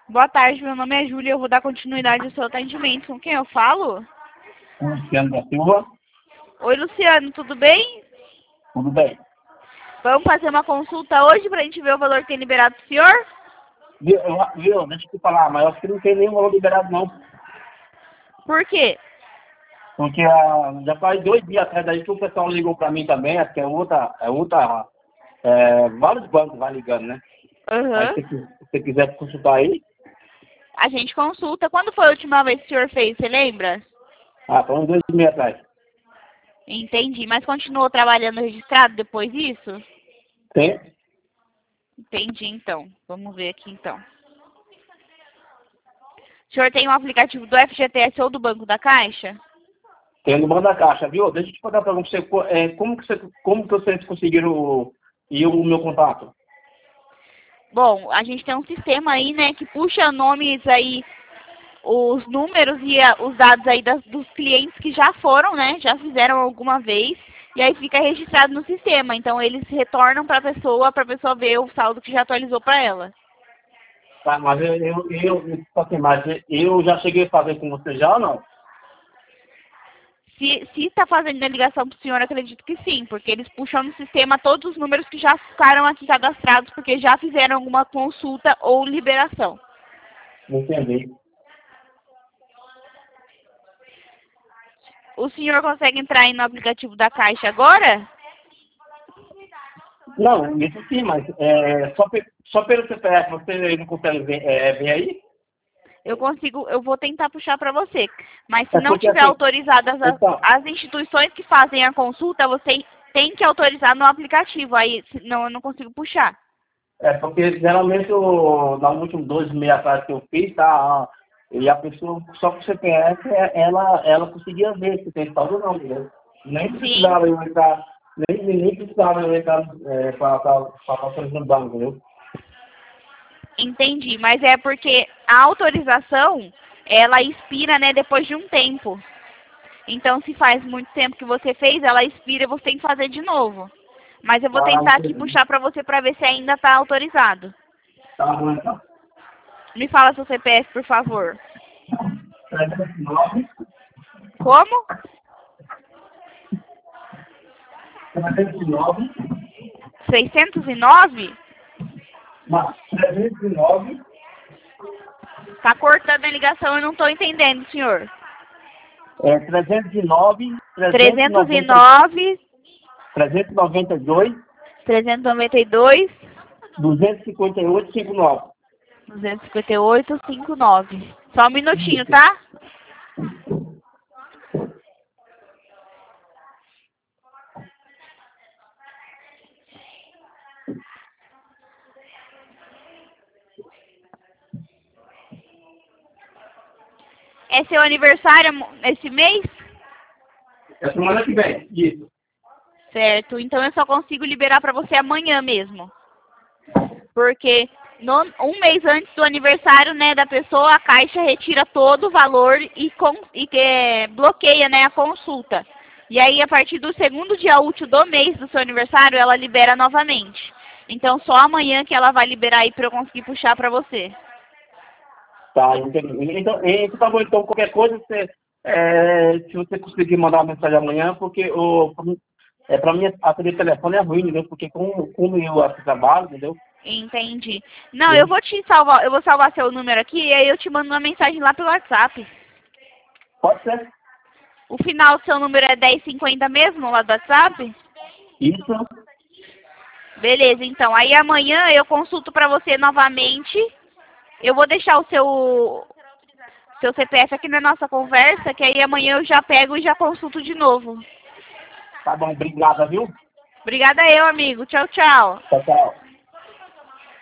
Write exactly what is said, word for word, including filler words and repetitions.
Boa tarde, meu nome é Júlia, eu vou dar continuidade ao seu atendimento. Com quem eu falo? Luciano da Silva. Oi, Luciano, tudo bem? Tudo bem. Vamos fazer uma consulta hoje pra gente ver o valor que tem liberado pro senhor? Viu, eu- viu, deixa eu te falar, mas eu acho que não tem nenhum valor liberado não. Por quê? Porque ah, já faz dois dias atrás daí que o pessoal ligou pra mim também, acho que é outra, é outra, é, vários bancos vai ligando, né? Aí Aham. se você se você quiser consultar aí, A gente consulta. Quando foi a última vez que o senhor fez, você lembra? ah, foi uns dois meses atrás. Entendi. Mas continuou trabalhando registrado depois disso? Tem? Entendi, então. Vamos ver aqui, então. O senhor tem um aplicativo do F G T S ou do Banco da Caixa? Tem no banco da caixa, viu? Deixa eu te perguntar pra você, co- é, como que você, como que vocês conseguiram ir o meu contato? Bom, a gente tem um sistema aí, né, que puxa nomes aí, os números e a- os dados aí das- dos clientes que já foram, né, já fizeram alguma vez, e aí fica registrado no sistema. Então eles retornam para a pessoa, para a pessoa ver o saldo que já atualizou para ela. Tá, mas eu, eu, eu, tipo assim, mas eu já cheguei a fazer com você já ou não? Se se está fazendo a ligação para o senhor, acredito que sim, porque eles puxam no sistema todos os números que já ficaram aqui cadastrados, porque já fizeram alguma consulta ou liberação. Não entendi. O senhor consegue entrar aí no aplicativo da Caixa agora? Não, isso sim, mas é, só, pe- só pelo C P F você não consegue ver, é, ver aí? Eu consigo, eu vou tentar puxar para você. Mas se É não porque tiver assim, autorizadas as, então, as instituições que fazem a consulta, você tem que autorizar no aplicativo. Aí, senão eu não consigo puxar. é porque geralmente eu, nos últimos dois meses atrás que eu fiz, tá, e a pessoa só com o C P F, é- ela, ela conseguia ver se tem saldo ou não, entendeu? Nem Sim, precisava eu entrar, nem, nem precisava eu entrar é, para autorizar no banco, entendeu? entendi. Mas é porque a autorização, ela expira, né, depois de um tempo. Então, se faz muito tempo que você fez, ela expira e você tem que fazer de novo. Mas eu vou Ah, tentar aqui entendi. puxar para você para ver se ainda está autorizado. Tá bom, então. Me fala seu C P F, por favor. trezentos e nove, Como? trezentos e nove, seiscentos e nove? mas trezentos e nove, Tá cortando a ligação, eu não tô entendendo, senhor. é, trezentos e nove, trezentos e trezentos e noventa, nove, trezentos e noventa e dois, trezentos e noventa e dois, duzentos e cinquenta e oito, cinquenta e nove. duzentos e cinquenta e oito, cinquenta e nove. Só um minutinho, Isso. tá? É seu aniversário mo- esse mês? É semana que vem. Isso. Certo, então eu só consigo liberar pra você amanhã mesmo. Porque no- um mês antes do aniversário, né, da pessoa, a Caixa retira todo o valor e, con- e que, bloqueia, né, a consulta. E aí, a partir do segundo dia útil do mês do seu aniversário, ela libera novamente. Então, só amanhã que ela vai liberar aí pra eu conseguir puxar pra você. Tá, entendi. Então, então tá bom, então qualquer coisa, você, é, se você conseguir mandar uma mensagem amanhã, porque o, é, pra mim atender telefone é ruim, entendeu? Porque como, como eu aqui trabalho, entendeu? Entendi. Não, eu vou te salvar, eu vou salvar seu número aqui e aí eu te mando uma mensagem lá pelo WhatsApp. Pode ser. O final do seu número é dez cinquenta mesmo, lá do WhatsApp? Isso. Beleza, então. Aí amanhã eu consulto pra você novamente. Eu vou deixar o seu seu C P F aqui na nossa conversa, que aí amanhã eu já pego e já consulto de novo. Tá bom, obrigada, viu? Obrigada eu, amigo. Tchau, tchau. Tchau, tchau.